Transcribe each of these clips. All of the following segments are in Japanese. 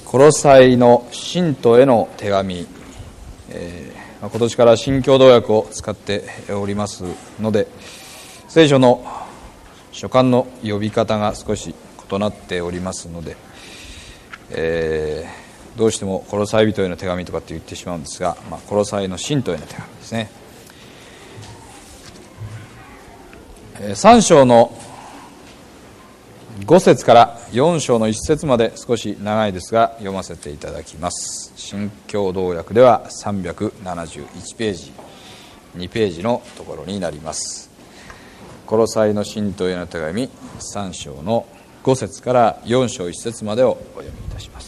コロサイの信徒への手紙、今年から新共同訳を使っておりますので、聖書の書簡の呼び方が少し異なっておりますので、どうしてもコロサイ人への手紙とかって言ってしまうんですが、コロサイの信徒への手紙ですね。3章の5節から4章の1節まで少し長いですが読ませていただきます。新共同訳では371ページ2ページのところになります。コロサイの信徒への手紙3章の5節から4章1節までをお読みいたします。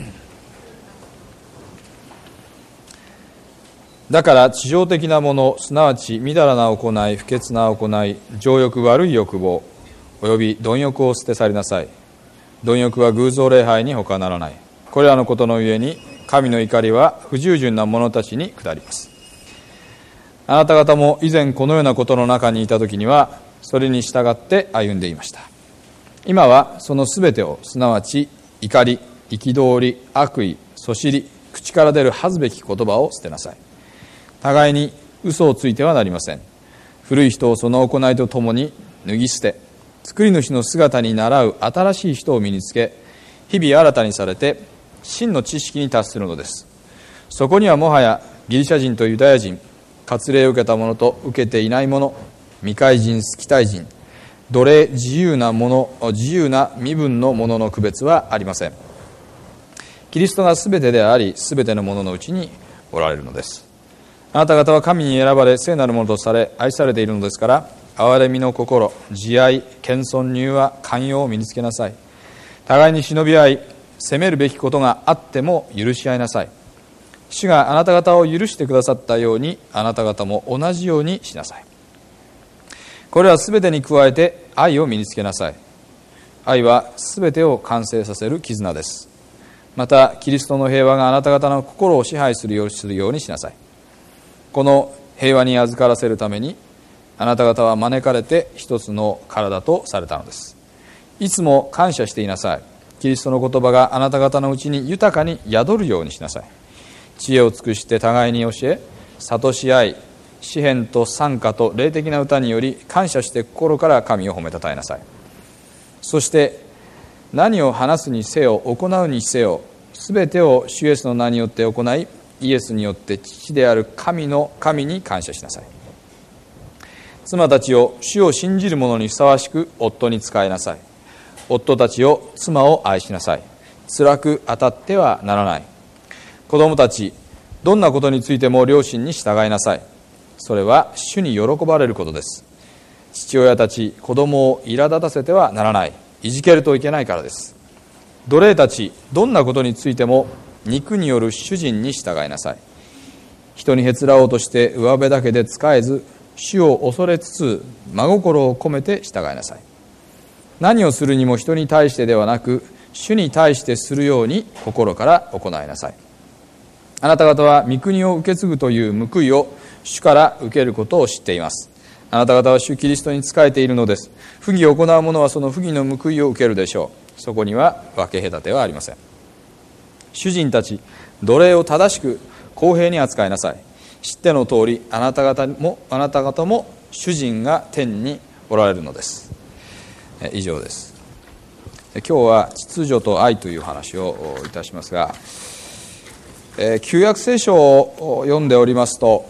だから地上的なもの、すなわちみだらな行い、不潔な行い、情欲、悪い欲望および貪欲を捨て去りなさい。貪欲は偶像礼拝に他ならない。これらのことのゆえに神の怒りは不従順な者たちに下ります。あなた方も以前このようなことの中にいた時にはそれに従って歩んでいました。今はそのすべてを、すなわち怒り、憤り、悪意、そしり、口から出る恥ずべき言葉を捨てなさい。互いに嘘をついてはなりません。古い人をその行いとともに脱ぎ捨て、作り主の姿に倣う新しい人を身につけ、日々新たにされて真の知識に達するのです。そこにはもはやギリシャ人とユダヤ人、割礼を受けた者と受けていない者、未開人、スキタイ人、奴隷、自由な身分の者の区別はありません。キリストがすべてであり、すべての者のうちにおられるのです。あなた方は神に選ばれ聖なるものとされ愛されているのですから、憐れみの心、慈愛、謙遜、柔和、寛容を身につけなさい。互いに忍び合い、責めるべきことがあっても許し合いなさい。主があなた方を許してくださったように、あなた方も同じようにしなさい。これはすべてに加えて愛を身につけなさい。愛はすべてを完成させる絆です。またキリストの平和があなた方の心を支配するようにしなさい。この平和に預からせるためにあなた方は招かれて一つの体とされたのです。いつも感謝していなさい。キリストの言葉があなた方のうちに豊かに宿るようにしなさい。知恵を尽くして互いに教え、諭し合い、詩篇と賛歌と霊的な歌により感謝して心から神を褒めたたえなさい。そして何を話すにせよ行うにせよ、すべてを主イエスの名によって行い、イエスによって父である神に感謝しなさい。妻たちを主を信じる者にふさわしく夫に仕えなさい。夫たちを妻を愛しなさい。辛く当たってはならない。子供たち、どんなことについても両親に従いなさい。それは主に喜ばれることです。父親たち、子供を苛立たせてはならない。いじけるといけないからです。奴隷たち、どんなことについても肉による主人に従いなさい。人にへつらおうとして上辺だけで仕えず、主を恐れつつ真心を込めて従いなさい。何をするにも人に対してではなく、主に対してするように心から行いなさい。あなた方は御国を受け継ぐという報いを主から受けることを知っています。あなた方は主キリストに仕えているのです。不義を行う者はその不義の報いを受けるでしょう。そこには分け隔てはありません。主人たち、奴隷を正しく公平に扱いなさい。知っての通り、あなた方も主人が天におられるのです。以上です。今日は秩序と愛という話をいたしますが、旧約聖書を読んでおりますと、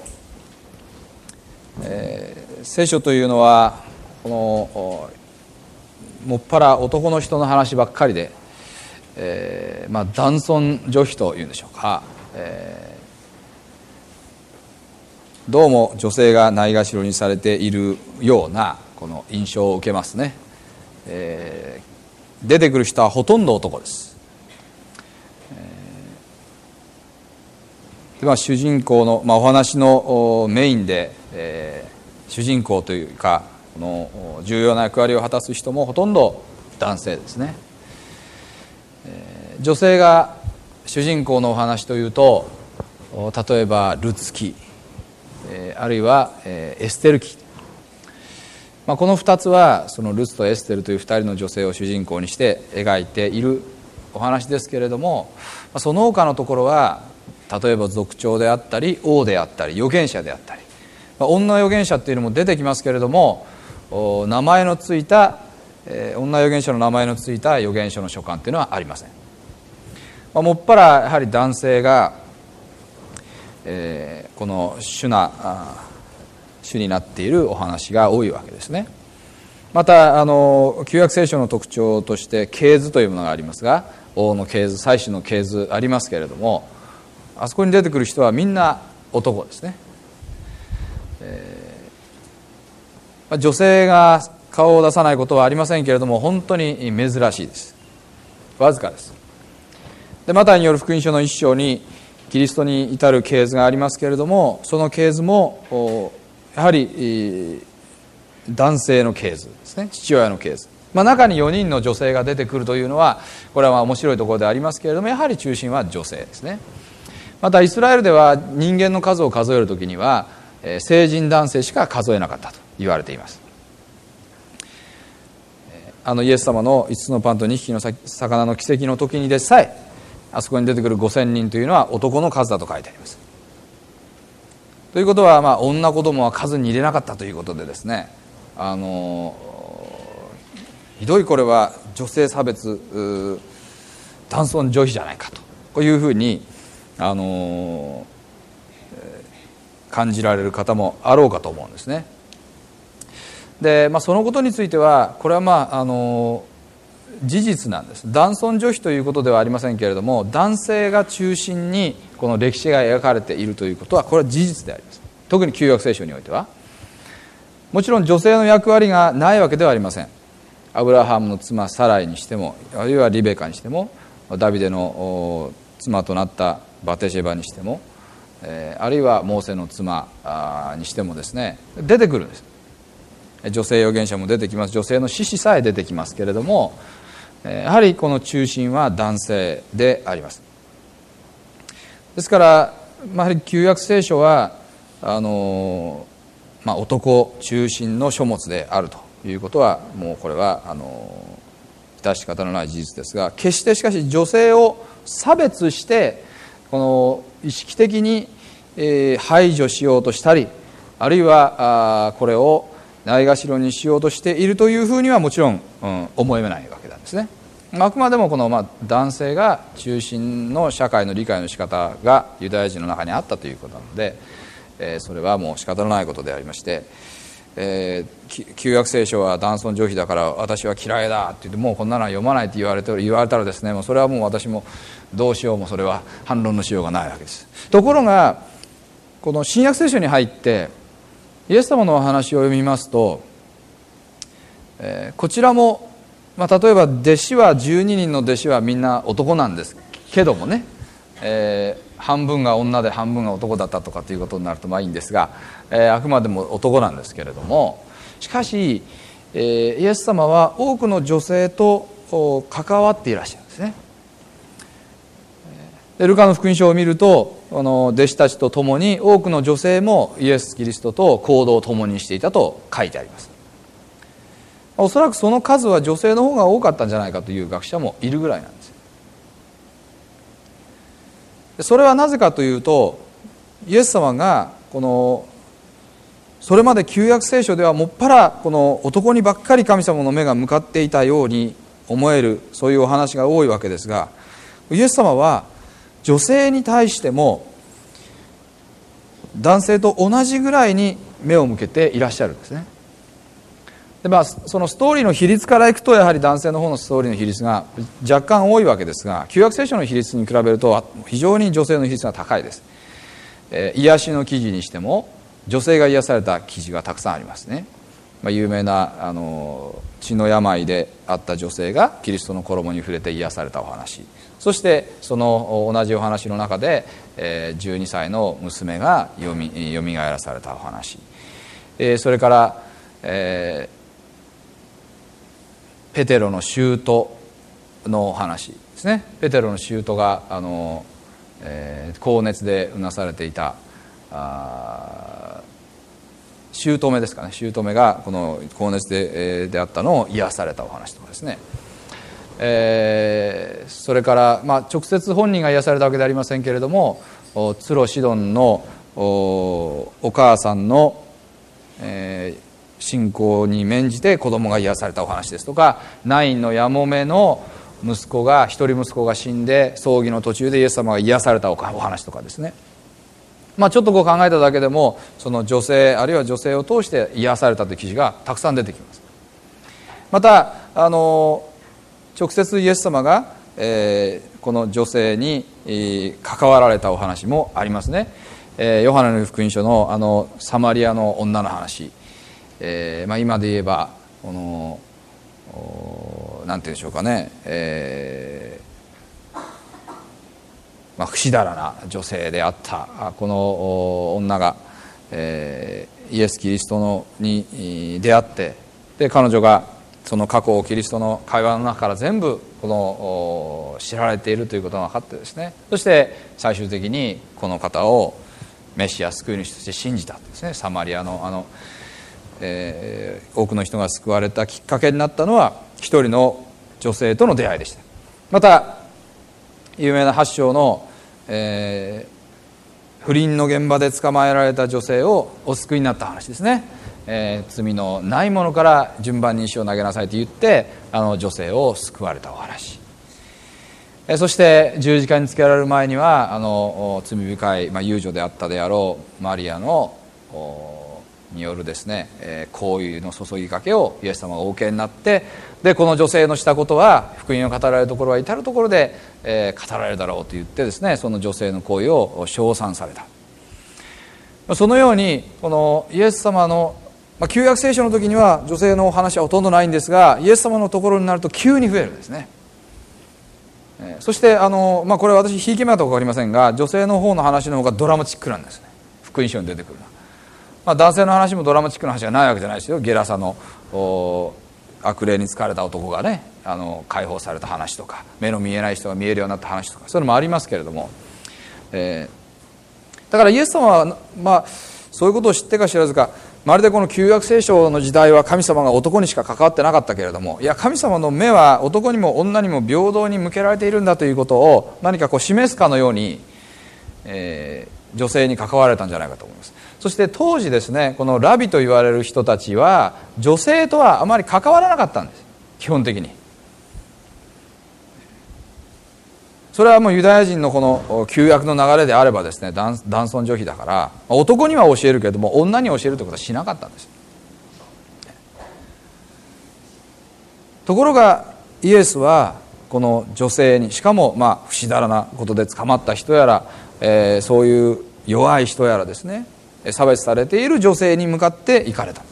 聖書というのはもっぱら男の人の話ばっかりで、男尊女卑というんでしょうか、どうも女性がないがしろにされているようなこの印象を受けますね。出てくる人はほとんど男です。主人公の、お話のメインで、主人公というかこの重要な役割を果たす人もほとんど男性ですね。女性が主人公のお話というと、例えばルツ記、あるいはエステル記、この2つはそのルツとエステルという2人の女性を主人公にして描いているお話ですけれども、その他のところは例えば族長であったり王であったり預言者であったり、女預言者っていうのも出てきますけれども、名前のついた、女預言者の名前のついた預言書の書簡っていうのはありません。もっぱらやはり男性が、この主になっているお話が多いわけですね。また旧約聖書の特徴として系図というものがありますが、王の系図、祭司の系図ありますけれども、あそこに出てくる人はみんな男ですね。女性が顔を出さないことはありませんけれども、本当に珍しいです。わずかです。でマタイによる福音書の一章にキリストに至る系図がありますけれども、その系図もやはり男性の系図ですね。父親の系図、中に4人の女性が出てくるというのは、これは面白いところでありますけれども、やはり中心は女性ですね。またイスラエルでは人間の数を数えるときには成人男性しか数えなかったと言われています。イエス様の5つのパンと2匹の魚の奇跡の時にでさえ、あそこに出てくる5000人というのは男の数だと書いてあります。ということは、女子供は数に入れなかったということでですね、ひどい、これは女性差別、男尊女卑じゃないかと、こういうふうに感じられる方もあろうかと思うんですね。で、そのことについてはこれは事実なんです。男尊女卑ということではありませんけれども、男性が中心にこの歴史が描かれているということは、これは事実であります。特に旧約聖書においてはもちろん女性の役割がないわけではありません。アブラハムの妻サライにしても、あるいはリベカにしても、ダビデの妻となったバテシェバにしても、あるいはモーセの妻にしてもですね、出てくるんです。女性預言者も出てきます。女性の獅子さえ出てきますけれども、やはりこの中心は男性であります。ですから、やはり旧約聖書は男中心の書物であるということは、もうこれは致し方のない事実ですが、決してしかし女性を差別してこの意識的に排除しようとしたり、あるいはこれをないがしろにしようとしているというふうにはもちろん思えないわけなんですね。あくまでもこの男性が中心の社会の理解の仕方がユダヤ人の中にあったということなので、それはもう仕方のないことでありまして、旧約聖書は男尊女卑だから私は嫌いだって言って、もうこんなのは読まないって言われたらですね、もうそれはもう私もどうしようも、それは反論のしようがないわけです。ところがこの新約聖書に入ってイエス様のお話を読みますと、こちらも、例えば弟子は12人の弟子はみんな男なんですけどもね、半分が女で半分が男だったとかということになるといいんですが、あくまでも男なんですけれども、しかし、イエス様は多くの女性と関わっていらっしゃるんですね。ルカの福音書を見ると、弟子たちと共に多くの女性もイエス・キリストと行動を共にしていたと書いてあります。おそらくその数は女性の方が多かったんじゃないかという学者もいるぐらいなんです。それはなぜかというと、イエス様がそれまで旧約聖書ではもっぱらこの男にばっかり神様の目が向かっていたように思える、そういうお話が多いわけですが、イエス様は女性に対しても男性と同じぐらいに目を向けていらっしゃるんですね。でそのストーリーの比率からいくと、やはり男性の方のストーリーの比率が若干多いわけですが、旧約聖書の比率に比べると非常に女性の比率が高いです。癒しの記事にしても女性が癒された記事がたくさんありますね。有名な血の病であった女性がキリストの衣に触れて癒されたお話、そしてその同じお話の中で12歳の娘がよみがえらされたお話、それからペテロの舅の話ですね。ペテロの舅が高熱でうなされていた姑ですかね、姑がこの高熱であったのを癒されたお話とかですね。 それから、直接本人が癒されたわけではありませんけれども、ツロシドンのお母さんの、信仰に免じて子供が癒されたお話ですとか、ナインのやもめの一人息子が死んで葬儀の途中でイエス様が癒されたお話とかですね、ちょっと考えただけでもその女性あるいは女性を通して癒されたという記事がたくさん出てきます。また直接イエス様が、この女性に、関わられたお話もありますね。ヨハネの福音書のサマリアの女の話、今で言えばなんて言うんでしょうかね、不死だらな女性であったこの女が、イエス・キリストに出会って、で彼女がその過去をキリストの会話の中から全部知られているということが分かってですね、そして最終的にこの方をメシア救い主として信じたんですね。サマリアの多くの人が救われたきっかけになったのは一人の女性との出会いでした。また有名な8章の、不倫の現場で捕まえられた女性をお救いになった話ですね。罪のないものから順番に石を投げなさいと言って女性を救われたお話、そして十字架につけられる前には罪深い、遊女であったであろうマリアによるですね、香油の注ぎかけをイエス様がお受けになって、でこの女性のしたことは福音を語られるところは至るところで、語られるだろうと言ってですね、その女性の行為を称賛された。そのようにこのイエス様の、旧約聖書の時には女性のお話はほとんどないんですが、イエス様のところになると急に増えるんですね。そしてこれは私ひいき目だと分かりませんが、女性の方の話の方がドラマチックなんですね、福音書に出てくるのは。男性の話もドラマチックな話がないわけじゃないですよ。ゲラサの悪霊に疲れた男がね解放された話とか、目の見えない人が見えるようになった話とか、そういうのもありますけれども、だからイエス様は、そういうことを知ってか知らずか、まるでこの旧約聖書の時代は神様が男にしか関わってなかったけれども、いや神様の目は男にも女にも平等に向けられているんだということを何か示すかのように、女性に関わられたんじゃないかと思います。そして当時ですね、このラビと言われる人たちは女性とはあまり関わらなかったんです、基本的に。それはもうユダヤ人のこの旧約の流れであればですね、男尊女卑だから男には教えるけれども女に教えるということはしなかったんです。ところがイエスはこの女性に、しかも不死だらなことで捕まった人やら、そういう弱い人やらですね、差別されている女性に向かって行かれた。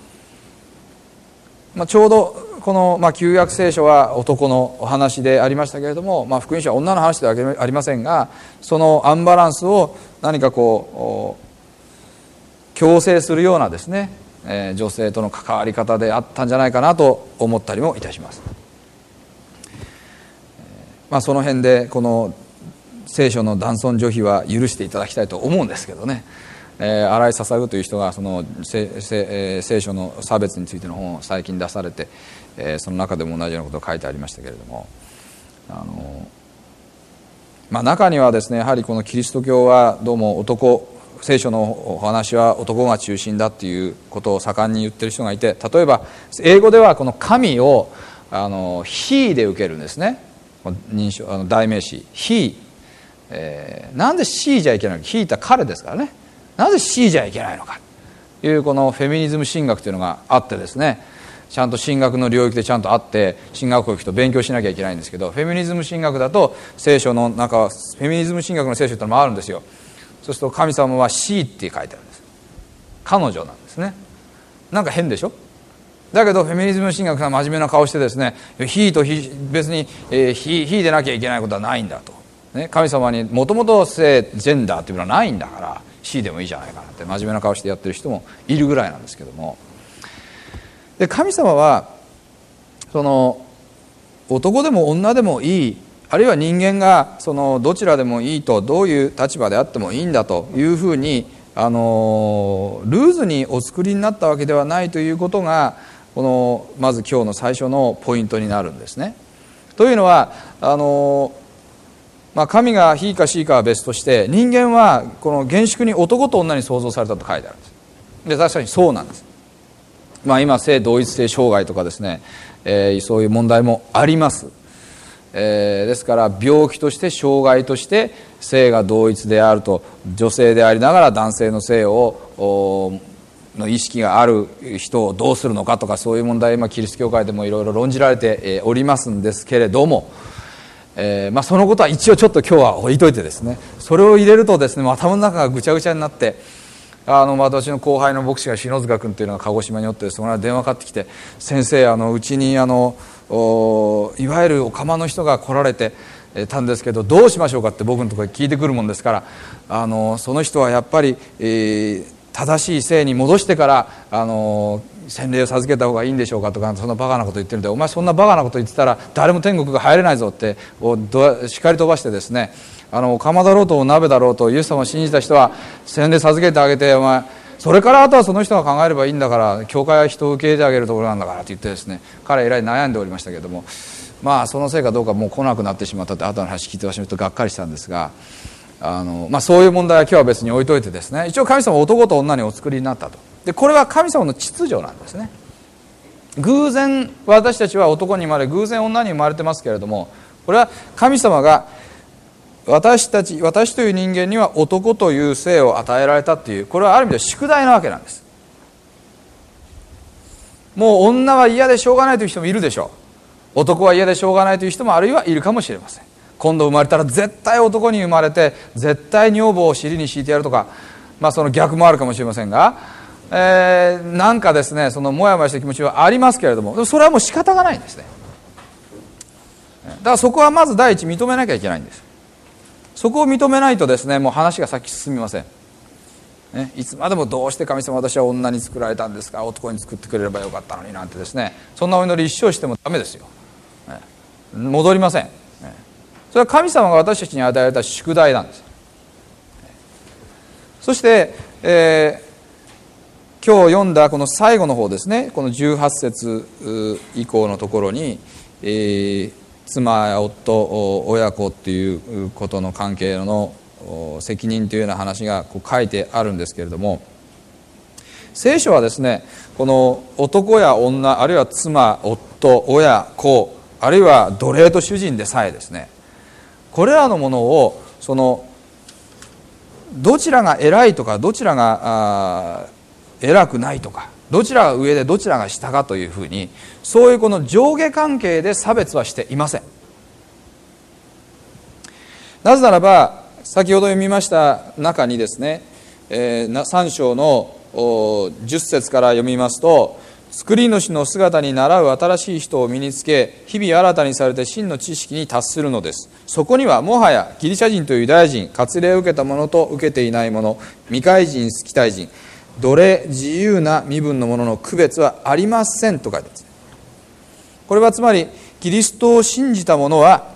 ちょうどこの、旧約聖書は男のお話でありましたけれども、福音書は女の話ではありませんが、そのアンバランスを何か強制するようなですね、女性との関わり方であったんじゃないかなと思ったりもいたします。その辺でこの聖書の男尊女卑は許していただきたいと思うんですけどね。新井捧という人がその聖書の差別についての本を最近出されて、その中でも同じようなことが書いてありましたけれども、中にはですね、やはりこのキリスト教はどうも聖書のお話は男が中心だっていうことを盛んに言ってる人がいて、例えば英語ではこの神をheで受けるんですね。代名詞he、なんで she じゃいけないのか。he って彼ですからね。なぜ she じゃいけないのかというこのフェミニズム神学というのがあってですね、ちゃんと神学の領域でちゃんとあって神学校行くと勉強しなきゃいけないんですけど、フェミニズム神学だと聖書の中、フェミニズム神学の聖書ってのもあるんですよ。そうすると神様は she って書いてあるんです。彼女なんですね。なんか変でしょ。だけどフェミニズム神学が真面目な顔してですね、heとhe別にheでなきゃいけないことはないんだと、ね、神様にもともと性ジェンダーっていうのはないんだからsheでもいいじゃないかなって真面目な顔してやってる人もいるぐらいなんですけども、で神様はその男でも女でもいい、あるいは人間がそのどちらでもいいと、どういう立場であってもいいんだというふうにルーズにお作りになったわけではないということがこのまず今日の最初のポイントになるんですね。 というのは神が非か C かは別として、人間はこの厳粛に男と女に創造されたと書いてあるんです。で確かにそうなんです。今性同一性障害とかですね、そういう問題もあります。ですから病気として障害として性が同一であると、女性でありながら男性の性をの意識がある人をどうするのかとか、そういう問題、キリスト教会でもいろいろ論じられておりますんですけれども、そのことは一応ちょっと今日は置いといてですね、それを入れるとですね、頭の中がぐちゃぐちゃになって、私の後輩の牧師が篠塚君というのが鹿児島におって、その間電話かかってきて、先生うちにいわゆるオカマの人が来られてたんですけど、どうしましょうかって僕のところに聞いてくるもんですから、その人はやっぱり、正しい性に戻してから洗礼を授けた方がいいんでしょうかとか、そんなバカなこと言ってるんで、お前そんなバカなこと言ってたら誰も天国が入れないぞって叱り飛ばしてですね、釜だろうと鍋だろうとイエス様を信じた人は洗礼授けてあげて、お前それからあとはその人が考えればいいんだから、教会は人を受け入れてあげるところなんだからって言ってですね、彼えらい悩んでおりましたけれども、そのせいかどうかもう来なくなってしまったって後の話聞いて私もちょっとがっかりしたんですが、そういう問題は今日は別に置いといてですね、一応神様は男と女にお作りになったと。でこれは神様の秩序なんですね。偶然私たちは男に生まれ、偶然女に生まれてますけれども、これは神様が私という人間には男という性を与えられたっていう、これはある意味で宿題なわけなんです。もう女は嫌でしょうがないという人もいるでしょう。男は嫌でしょうがないという人もあるいはいるかもしれません。今度生まれたら絶対男に生まれて絶対女房を尻に敷いてやるとか、その逆もあるかもしれませんが、なんかですね、そのモヤモヤした気持ちはありますけれども、それはもう仕方がないんですね。だからそこはまず第一認めなきゃいけないんです。そこを認めないとですね、もう話が先進みません。いつまでもどうして神様私は女に作られたんですか、男に作ってくれればよかったのになんてですね、そんなお祈り一生してもダメですよ。戻りません。それは神様が私たちに与えられた宿題なんです。そして、今日読んだこの最後の方ですね、この18節以降のところに、妻や夫親子っていうことの関係の責任というような話が書いてあるんですけれども、聖書はですね、この男や女、あるいは妻、夫、親、子、あるいは奴隷と主人でさえですね、これらのものをどちらが偉いとかどちらが偉くないとか、どちらが上でどちらが下かというふうに、そういうこの上下関係で差別はしていません。なぜならば先ほど読みました中にですね、3章の10節から読みますと、作り主の姿に倣う新しい人を身につけ、日々新たにされて真の知識に達するのです。そこにはもはやギリシャ人とユダヤ人、割礼を受けた者と受けていない者、未開人、スキタイ人、奴隷、自由な身分の者の区別はありませんと書いてあります。これはつまりキリストを信じた者は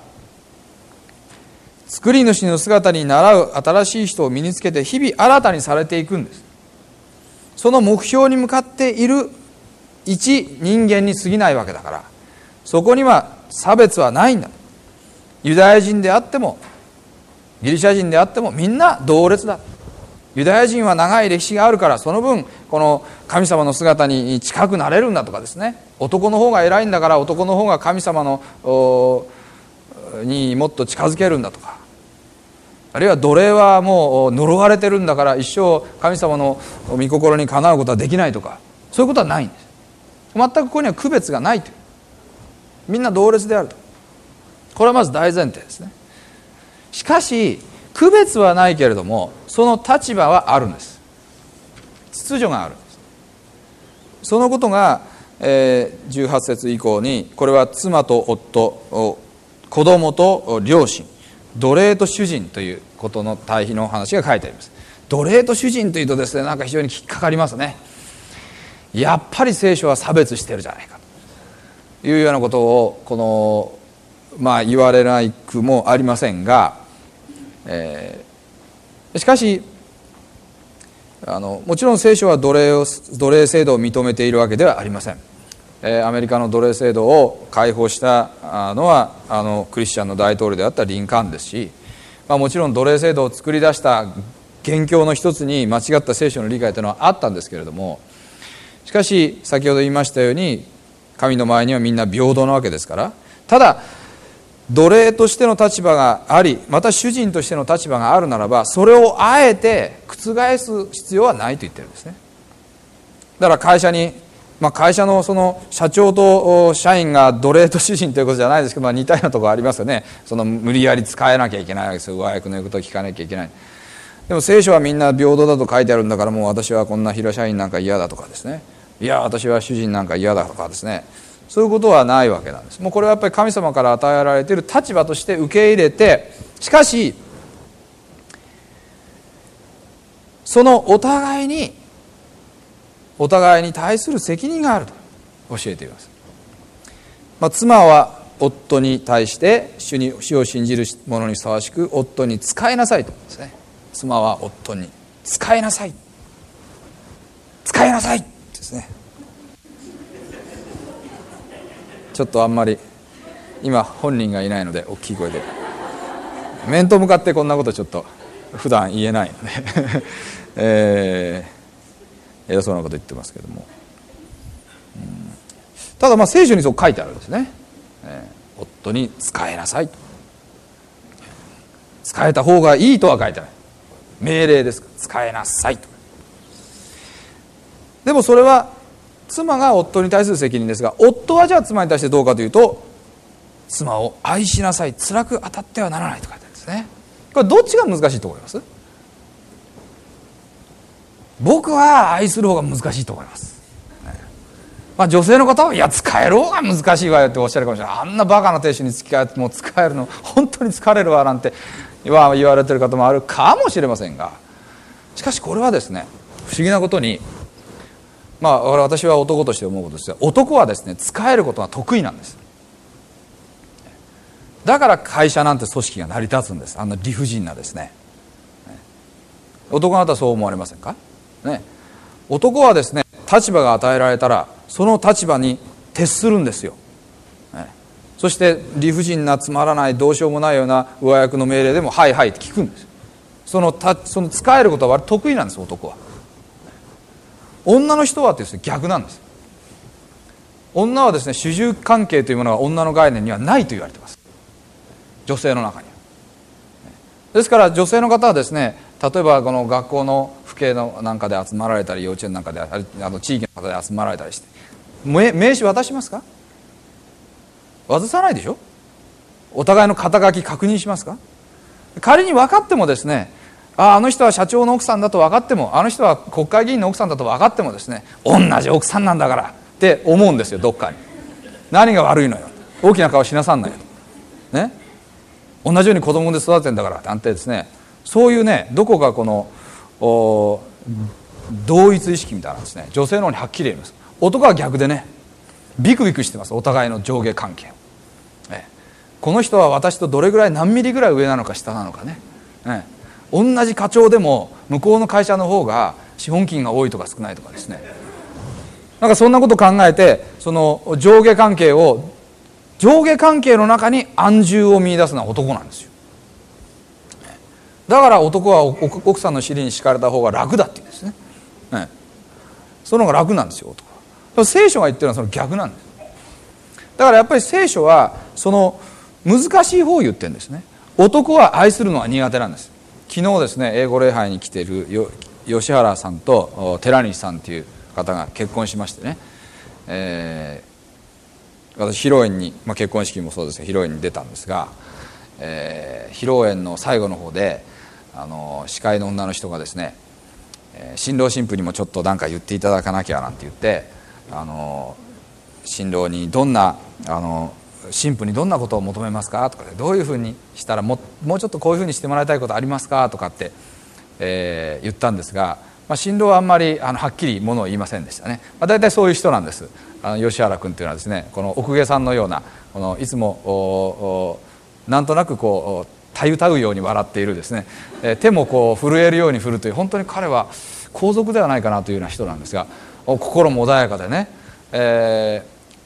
作り主の姿に倣う新しい人を身につけて日々新たにされていくんです。その目標に向かっている一人間に過ぎないわけだから、そこには差別はないんだ。ユダヤ人であってもギリシャ人であってもみんな同列だ。ユダヤ人は長い歴史があるから、その分この神様の姿に近くなれるんだとかですね、男の方が偉いんだから男の方が神様のにもっと近づけるんだとか、あるいは奴隷はもう呪われてるんだから一生神様の御心にかなうことはできないとか、そういうことはないんです。全くここには区別がないという、みんな同列であると、これはまず大前提ですね。しかし区別はないけれどもその立場はあるんです。秩序があるんです。そのことが、18節以降に、これは妻と夫、子供と両親、奴隷と主人ということの対比の話が書いてあります。奴隷と主人というとですね、なんか非常に引っかかりますね。やっぱり聖書は差別してるじゃないかというようなことを言われないくもありませんが、しかしもちろん聖書は奴隷制度を認めているわけではありません。 アメリカの奴隷制度を解放したのはクリスチャンの大統領であったリンカーンですし、もちろん奴隷制度を作り出した元凶の一つに間違った聖書の理解というのはあったんですけれども、しかし先ほど言いましたように神の前にはみんな平等なわけですから、ただ奴隷としての立場があり、また主人としての立場があるならば、それをあえて覆す必要はないと言ってるんですね。だから会社に、会社のその社長と社員が奴隷と主人ということじゃないですけど、似たようなところありますよね。その無理やり使えなきゃいけないわけですよ。上役の言うことを聞かなきゃいけない。でも聖書はみんな平等だと書いてあるんだから、もう私はこんな平社員なんか嫌だとかですね、いや私は主人なんか嫌だとかですね、そういうことはないわけなんです。もうこれはやっぱり神様から与えられている立場として受け入れて、しかしそのお互いに対する責任があると教えています。妻は夫に対して主を信じる者にふさわしく夫に仕えなさいとですね。妻は夫に仕えなさいですね。ちょっとあんまり今本人がいないので大きい声で、面と向かってこんなことちょっと普段言えないので偉そうなこと言ってますけども、ただ聖書にそう書いてあるんですね。夫に仕えなさいと、仕えた方がいいとは書いてない、命令ですから仕えなさいと。でもそれは妻が夫に対する責任ですが、夫はじゃあ妻に対してどうかというと、妻を愛しなさい、辛く当たってはならないと書いてあるんですね。これどっちが難しいと思います？僕は愛する方が難しいと思います。女性の方は、いや使える方が難しいわよっておっしゃるかもしれない。あんなバカな亭主に付き合ってもう使えるの本当に疲れるわなんて言われてる方もあるかもしれませんが、しかしこれはですね、不思議なことに、私は男として思うことですが、男はですね使えることが得意なんです。だから会社なんて組織が成り立つんです。あんな理不尽なですね。男の方はそう思われませんかね。男はですね、立場が与えられたらその立場に徹するんですよ。そして理不尽なつまらないどうしようもないような上役の命令でもはいはいって聞くんです。その使えることは得意なんです、男は。女の人はですね逆なんです。女はですね、主従関係というものが女の概念にはないと言われています、女性の中には。ですから女性の方はですね、例えばこの学校の父兄のなんかで集まられたり、幼稚園なんかで地域の方で集まられたりして名刺渡しますか？渡さないでしょ。お互いの肩書き確認しますか？仮に分かってもですね、あの人は社長の奥さんだと分かっても、あの人は国会議員の奥さんだと分かってもですね、同じ奥さんなんだからって思うんですよ、どっかに。何が悪いのよ、大きな顔しなさんなよとね、同じように子供で育ててんだからなんてですね、そういうね、どこかこの同一意識みたいなですね、女性の方にはっきり言います。男は逆でね、ビクビクしてます、お互いの上下関係を。この人は私とどれぐらい何ミリぐらい上なのか下なのかね。同じ課長でも向こうの会社の方が資本金が多いとか少ないとかですね、なんかそんなことを考えて、その上下関係の中に安住を見出すのは男なんですよ。だから男は奥さんの尻に敷かれた方が楽だって言うんですね。その方が楽なんですよ、男は。聖書が言ってるのはその逆なんです。だからやっぱり聖書はその難しい方を言ってるんですね。男は愛するのは苦手なんです。昨日ですね、英語礼拝に来ている吉原さんと寺西さんという方が結婚しましてね、私披露宴に、結婚式もそうですが披露宴に出たんですが、披露宴の最後の方で司会の女の人がですね、新郎新婦にもちょっと何か言っていただかなきゃなんて言って、新郎に新婦にどんなことを求めますかとか、どういうふうにしたらもうちょっとこういうふうにしてもらいたいことありますかとかって、言ったんですが、新郎はあんまりはっきりものを言いませんでしたね。大体そういう人なんです。吉原君というのはですね、この奥下さんのような、いつもなんとなくこうたゆたうように笑っているですね、手もこう震えるように振るという、本当に彼は皇族ではないかなというような人なんですが、心も穏やかでね、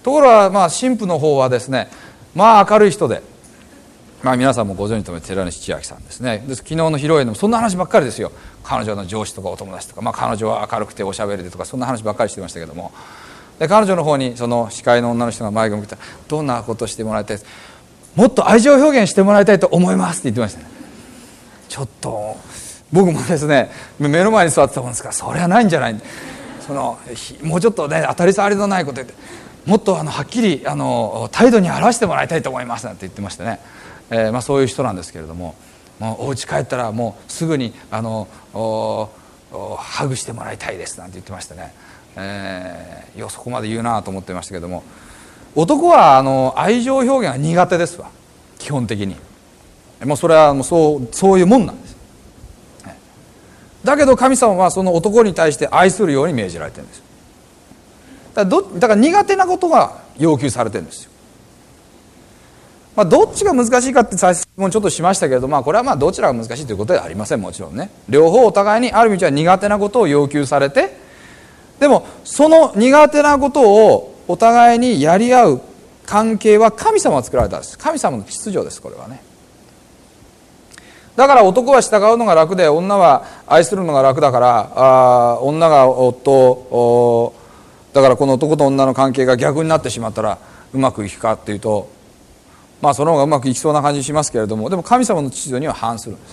ところが神父の方はですね、明るい人で、皆さんもご存知の寺西千秋さんですね。昨日の披露宴でもそんな話ばっかりですよ。彼女の上司とかお友達とか、彼女は明るくておしゃべりでとか、そんな話ばっかりしてましたけども、で彼女の方にその司会の女の人が前を向いたら、どんなことしてもらいたいです、もっと愛情表現してもらいたいと思いますって言ってましたね。ちょっと僕もですね、目の前に座ってたもんですから、それはないんじゃない、もうちょっとね、当たり障りのないこと言って、もっとはっきり態度に表してもらいたいと思いますなんて言ってましてね。そういう人なんですけれども、お家帰ったらもうすぐにハグしてもらいたいですなんて言ってましてね、そこまで言うなと思ってましたけども、男は愛情表現は苦手ですわ、基本的に。それはそういうもんなんです。だけど神様はその男に対して愛するように命じられてるんです。だから苦手なことが要求されてるんですよ。どっちが難しいかって最初もちょっとしましたけれど、これはどちらが難しいということではありません。もちろんね、両方お互いにある道は苦手なことを要求されて、でもその苦手なことをお互いにやり合う関係は神様が作られたんです。神様の秩序です、これはね。だから男は従うのが楽で、女は愛するのが楽だから、女が夫を、だからこの男と女の関係が逆になってしまったらうまくいくかっていうと、その方がうまくいきそうな感じしますけれども、でも神様の秩序には反するんです。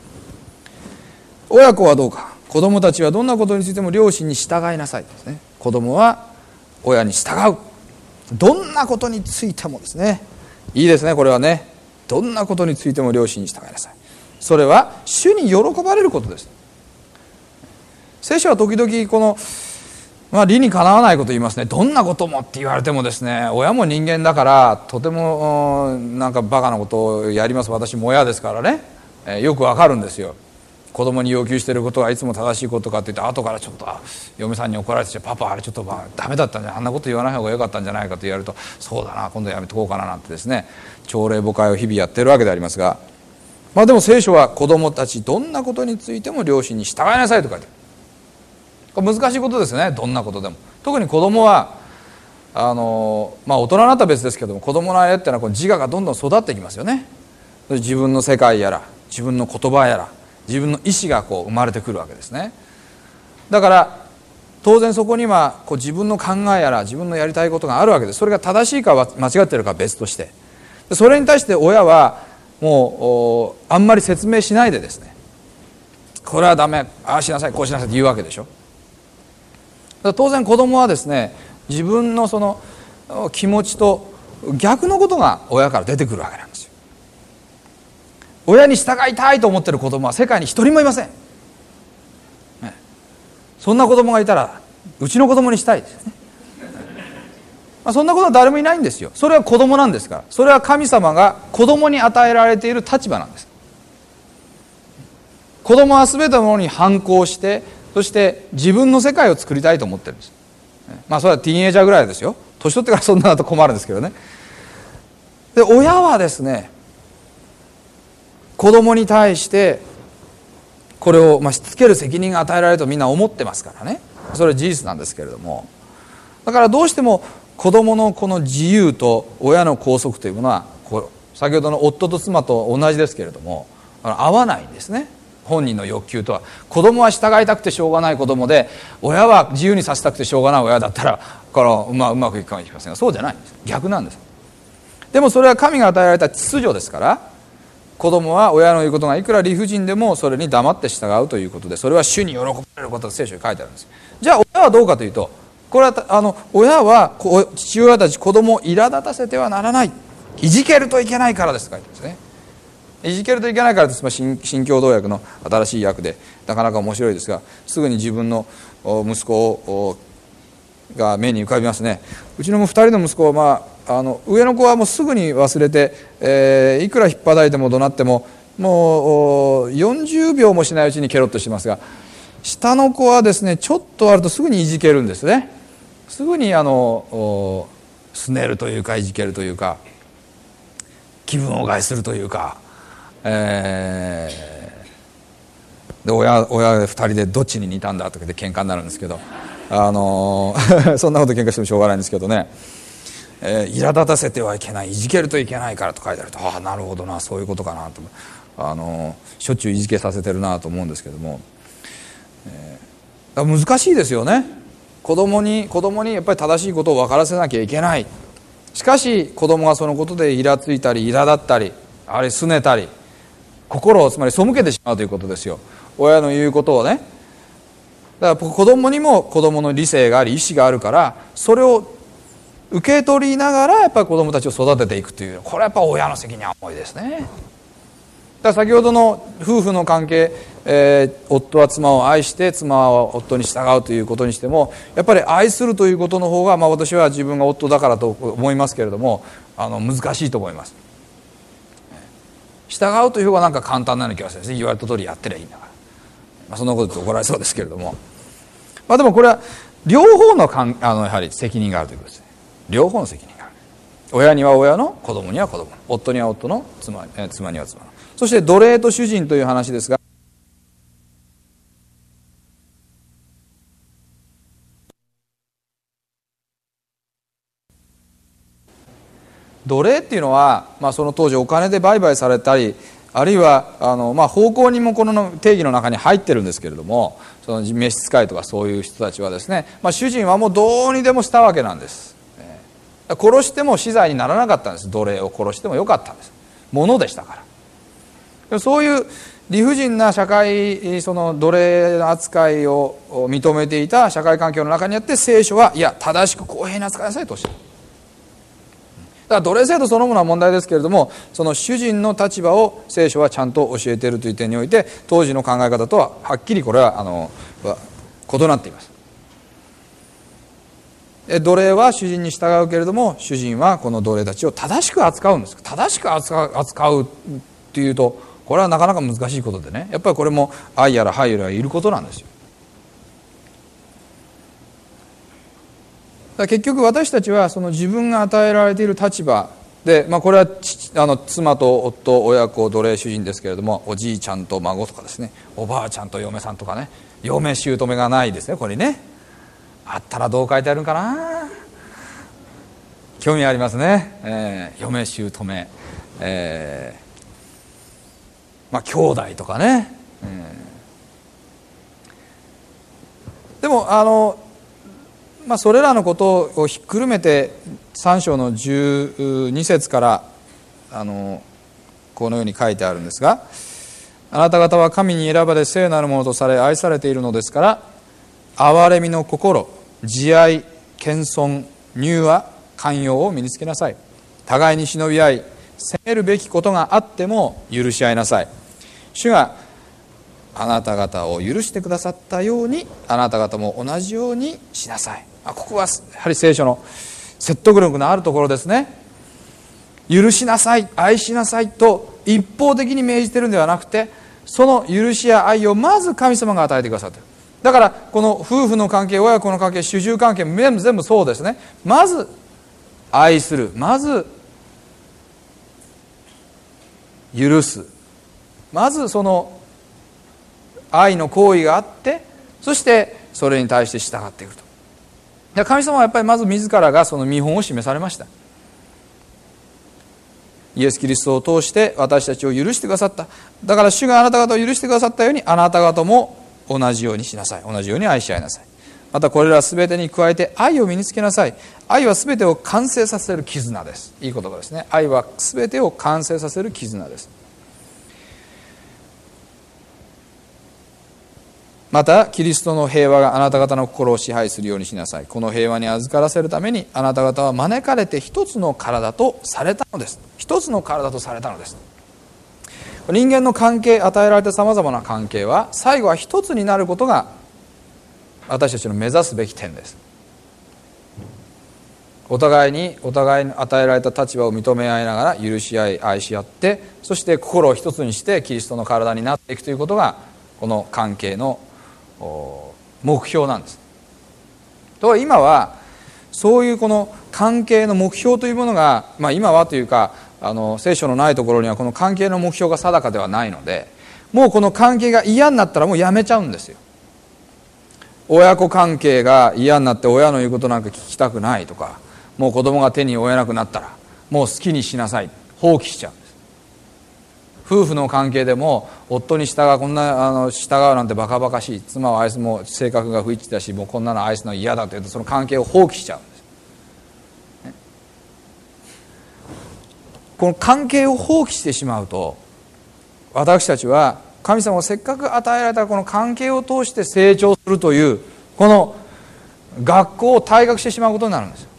親子はどうか、子供たちはどんなことについても両親に従いなさいですね。子供は親に従う、どんなことについてもですね。いいですね、これはね。どんなことについても両親に従いなさい。それは主に喜ばれることです。聖書は時々この理にかなわないことを言いますね。どんなこともって言われてもですね、親も人間だからとてもバカなことをやります。私も親ですからね、よくわかるんですよ。子供に要求していることはいつも正しいことかって言って、後からちょっと嫁さんに怒られて、パパあれちょっとダメだったんじゃ、あんなこと言わない方が良かったんじゃないかと言われると、そうだな、今度やめとこうかななんてですね、朝令暮改を日々やってるわけでありますが、でも聖書は子供たちどんなことについても両親に従いなさいと書いてある。難しいことですね、どんなことでも。特に子供は大人になったら別ですけども、子供の間っていうのは自我がどんどん育っていきますよね。自分の世界やら自分の言葉やら自分の意思が生まれてくるわけですね。だから当然そこには自分の考えやら自分のやりたいことがあるわけです。それが正しいか間違っているかは別として、それに対して親はもうあんまり説明しないでですね、これはダメ、ああしなさいこうしなさいって言うわけでしょ。当然子供はですね、自分のその気持ちと逆のことが親から出てくるわけなんですよ。親に従いたいと思っている子供は世界に一人もいません、そんな子供がいたらうちの子供にしたいですね。そんなことは誰もいないんですよ。それは子供なんですから。それは神様が子供に与えられている立場なんです。子供は全てのものに反抗して、そして自分の世界を作りたいと思ってるんです。それはティーンエイジャーぐらいですよ。年取ってからそんなだと困るんですけどね。で親はですね、子供に対してこれをしつける責任が与えられるとみんな思ってますからね。それは事実なんですけれども、だからどうしても子供のこの自由と親の拘束というものは先ほどの夫と妻と同じですけれども合わないんですね。本人の欲求とは。子供は従いたくてしょうがない子供で、親は自由にさせたくてしょうがない親だったらうまくいくかもしれませんが、そうじゃないんです。逆なんです。でもそれは神が与えられた秩序ですから、子供は親の言うことがいくら理不尽でもそれに黙って従うということで、それは主に喜ばれることが聖書に書いてあるんです。じゃあ親はどうかというと、これは親は父親たち子供を苛立たせてはならない、いじけるといけないからですと書いてあるんですね。いじけるといけないからです。新共同訳の新しい訳でなかなか面白いですが、すぐに自分の息子が目に浮かびますね。うちの2人の息子は、上の子はもうすぐに忘れて、いくら引っ張いても怒鳴ってももう40秒もしないうちにケロッとしますが、下の子はですね、ちょっとあるとすぐにいじけるんですね。すぐにすねるというか、いじけるというか、気分を害するというか、で親2人でどっちに似たんだとかで喧嘩になるんですけど、そんなこと喧嘩してもしょうがないんですけどね。 苛立たせてはいけない、いじけるといけないからと書いてあると、ああなるほどな、そういうことかなと、しょっちゅういじけさせてるなと思うんですけども、難しいですよね。子供にやっぱり正しいことを分からせなきゃいけない。しかし子供がそのことでイラついたり苛立ったり、あるいは拗ねたり、心をつまり背けてしまうということですよ。親の言うことをね。だから子供にも子供の理性があり意志があるから、それを受け取りながらやっぱり子供たちを育てていくという、これはやっぱ親の責任は重いですね。だから先ほどの夫婦の関係、夫は妻を愛して妻は夫に従うということにしても、やっぱり愛するということの方が、私は自分が夫だからと思いますけれども、難しいと思います。従うという方がなんか簡単なような気がするんですね。言われた通りやってりゃいいんだから、そんなこと言って怒られそうですけれども、でもこれは両方のやはり責任があるということですね。両方の責任がある。親には親の、子供には子供の、夫には夫の、妻には妻の。そして奴隷と主人という話ですが、奴隷っていうのは、その当時お金で売買されたり、あるいは奉公人もこの定義の中に入ってるんですけれども、その召使いとかそういう人たちはですね、主人はもうどうにでもしたわけなんです。殺しても死罪にならなかったんです。奴隷を殺してもよかったんです。物でしたから。そういう理不尽な社会、その奴隷扱いを認めていた社会環境の中にあって、聖書はいや正しく公平に扱いなさいとおっしゃる。だから奴隷制度そのものは問題ですけれども、その主人の立場を聖書はちゃんと教えているという点において、当時の考え方とははっきりこれは異なっています。奴隷は主人に従うけれども、主人はこの奴隷たちを正しく扱うんです。正しく扱うっていうと、これはなかなか難しいことでね、やっぱりこれも愛やら配慮がいることなんですよ。結局私たちはその自分が与えられている立場で、これは妻と夫、親子、奴隷、主人ですけれども、おじいちゃんと孫とかですね、おばあちゃんと嫁さんとかね、嫁姑がないですね、これね。あったらどう書いてあるんかな、興味ありますね。嫁姑、兄弟とかね。でもそれらのことをひっくるめて3章の12節からこのように書いてあるんですが、あなた方は神に選ばれ聖なるものとされ愛されているのですから、憐れみの心、慈愛、謙遜、柔和、寛容を身につけなさい。互いに忍び合い、責めるべきことがあっても許し合いなさい。主があなた方を許してくださったように、あなた方も同じようにしなさい。ここはやはり聖書の説得力のあるところですね。許しなさい、愛しなさいと一方的に命じているんではなくて、その許しや愛をまず神様が与えてくださっている。だからこの夫婦の関係、親子の関係、主従関係、全部そうですね。まず愛する、まず許す、まずその愛の行為があって、そしてそれに対して従っていくと。神様はやっぱりまず自らがその見本を示されました。イエス・キリストを通して私たちを許してくださった。だから主があなた方を許してくださったように、あなた方も同じようにしなさい。同じように愛し合いなさい。またこれらすべてに加えて愛を身につけなさい。愛はすべてを完成させる絆です。いい言葉ですね。愛はすべてを完成させる絆です。またキリストの平和があなた方の心を支配するようにしなさい。この平和に預からせるために、あなた方は招かれて一つの体とされたのです。一つの体とされたのです。人間の関係、与えられたさまざまな関係は、最後は一つになることが私たちの目指すべき点です。お互いに与えられた立場を認め合いながら許し合い、愛し合って、そして心を一つにしてキリストの体になっていくということが、この関係の目標なんです。と今はそういうこの関係の目標というものが、今はというか聖書のないところにはこの関係の目標が定かではないので、もうこの関係が嫌になったらもうやめちゃうんですよ。親子関係が嫌になって親の言うことなんか聞きたくないとか、 もう子供が手に負えなくなったらもう好きにしなさい、放棄しちゃうんです。夫婦の関係でも夫に従う、こんな従うなんてバカバカしい、妻は愛すも性格が不一致だし、もうこんなの愛すの嫌だというと、その関係を放棄しちゃうんです。この関係を放棄してしまうと、私たちは神様がせっかく与えられたこの関係を通して成長するというこの学校を退学してしまうことになるんです。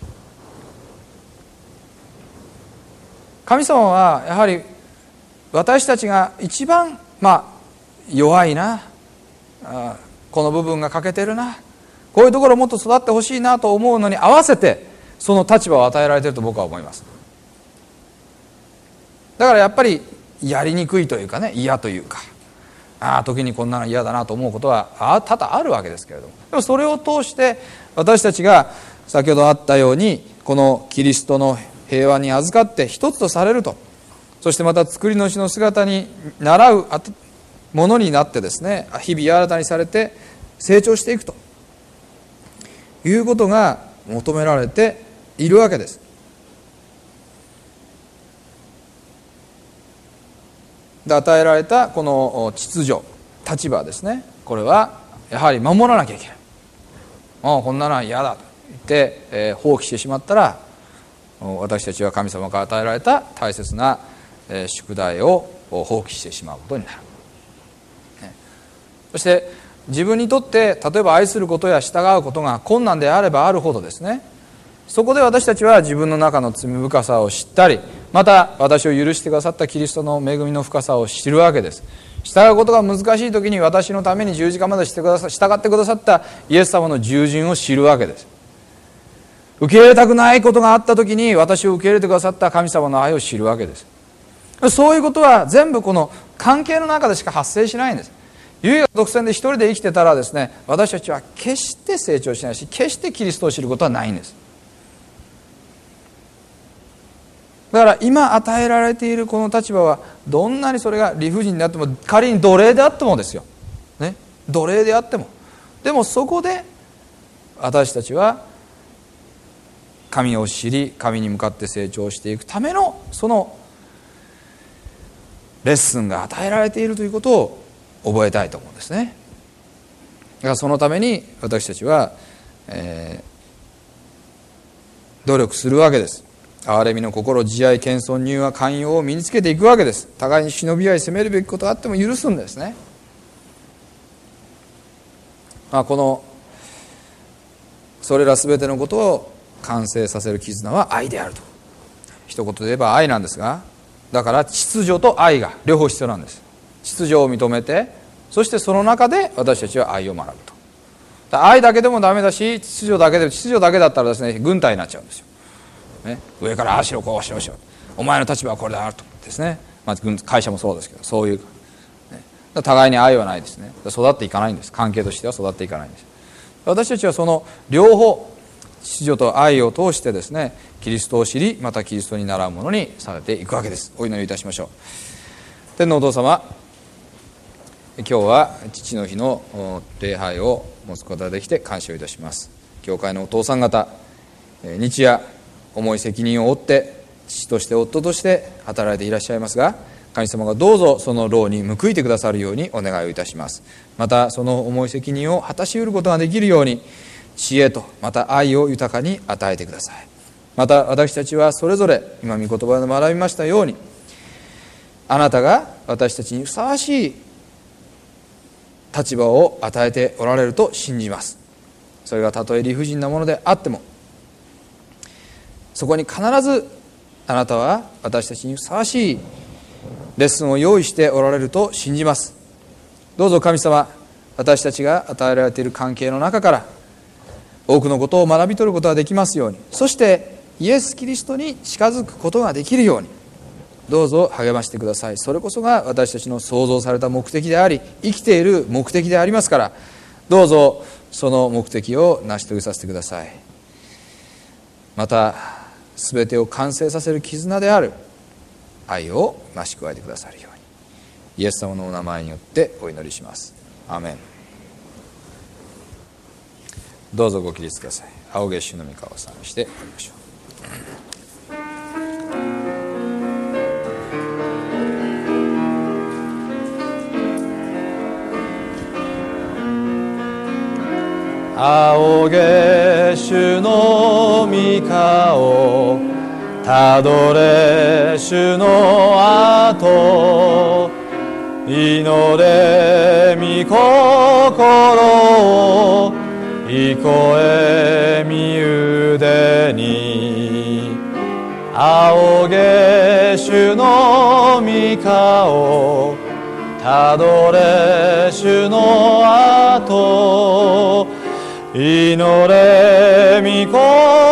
神様はやはり私たちが一番弱いな、この部分が欠けてるな、こういうところをもっと育ってほしいなと思うのに合わせてその立場を与えられていると僕は思います。だからやっぱりやりにくいというかね、嫌というか、時にこんなの嫌だなと思うことは多々あるわけですけれども、でもそれを通して私たちが先ほどあったようにこのキリストの平和に預かって一つとされると、そしてまた作り主の姿に倣うものになってですね、日々新たにされて成長していくということが求められているわけです。で、与えられたこの秩序、立場ですね、これはやはり守らなきゃいけない。もうこんなのは嫌だと言って、放棄してしまったら、私たちは神様から与えられた大切な宿題を放棄してしまうことになる。そして自分にとって例えば愛することや従うことが困難であればあるほどですね、そこで私たちは自分の中の罪深さを知ったり、また私を許してくださったキリストの恵みの深さを知るわけです。従うことが難しい時に私のために十字架まで従ってくださったイエス様の従順を知るわけです。受け入れたくないことがあった時に私を受け入れてくださった神様の愛を知るわけです。そういうことは全部この関係の中でしか発生しないんです。唯我独占で一人で生きてたらですね、私たちは決して成長しないし、決してキリストを知ることはないんです。だから今与えられているこの立場は、どんなにそれが理不尽であっても、仮に奴隷であってもですよ、ね、奴隷であっても、でもそこで私たちは神を知り、神に向かって成長していくためのそのレッスンが与えられているということを覚えたいと思うんですね。だからそのために私たちは、努力するわけです。憐れみの心、慈愛、謙遜、柔和、寛容を身につけていくわけです。互いに忍び合い責めるべきことがあっても許すんですね。このそれらすべてのことを完成させる絆は愛であると。一言で言えば愛なんですが、だから秩序と愛が両方必要なんです。秩序を認めて、そしてその中で私たちは愛を学ぶと。愛だけでもダメだし、秩序だけだったらですね、軍隊になっちゃうんですよ、ね、上からああしろこうしろお前の立場はこれだとですね、会社もそうですけど、そういう、ね、互いに愛はないですね。育っていかないんです。関係としては育っていかないんです。私たちはその両方、秩序と愛を通してですね、キリストを知り、またキリストに倣うものにされていくわけです。お祈りいたしましょう。天のお父様、今日は父の日の礼拝を持つことができて感謝をいたします。教会のお父さん方、日夜重い責任を負って父として夫として働いていらっしゃいますが、神様がどうぞその労に報いてくださるようにお願いをいたします。またその重い責任を果たし得ることができるように、知恵とまた愛を豊かに与えてください。また私たちはそれぞれ今御言葉で学びましたように、あなたが私たちにふさわしい立場を与えておられると信じます。それがたとえ理不尽なものであっても、そこに必ずあなたは私たちにふさわしいレッスンを用意しておられると信じます。どうぞ神様、私たちが与えられている関係の中から多くのことを学び取ることができますように、そしてイエス・キリストに近づくことができるように、どうぞ励ましてください。それこそが私たちの創造された目的であり、生きている目的でありますから、どうぞその目的を成し遂げさせてください。また全てを完成させる絆である愛を増し加えてくださるように、イエス様のお名前によってお祈りします。アーメン。どうぞご起立ください。青月主の御顔を賛美しておりましょう。 仰げ主の御顔、たどれ主の後、祈れ御心をいこえ身腕に。仰げ主の御顔、たどれ主の後、祈れ御心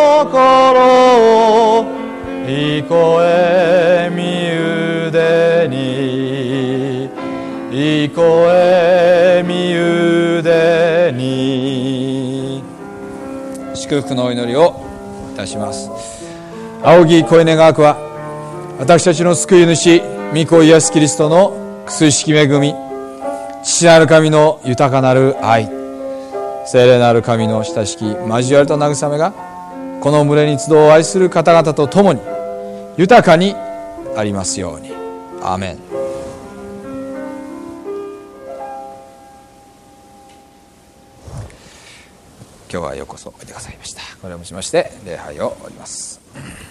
をいこえ身腕に。いこえ身腕に。祝福のお祈りをいたします。仰ぎ声願わくは、私たちの救い主御子イエスキリストの薬式恵み、父なる神の豊かなる愛、聖霊なる神の親しき交わりと慰めが、この群れに集う愛する方々と共に豊かにありますように。アーメン。今日はようこそおいでくださいました。これをもちまして礼拝を終わります。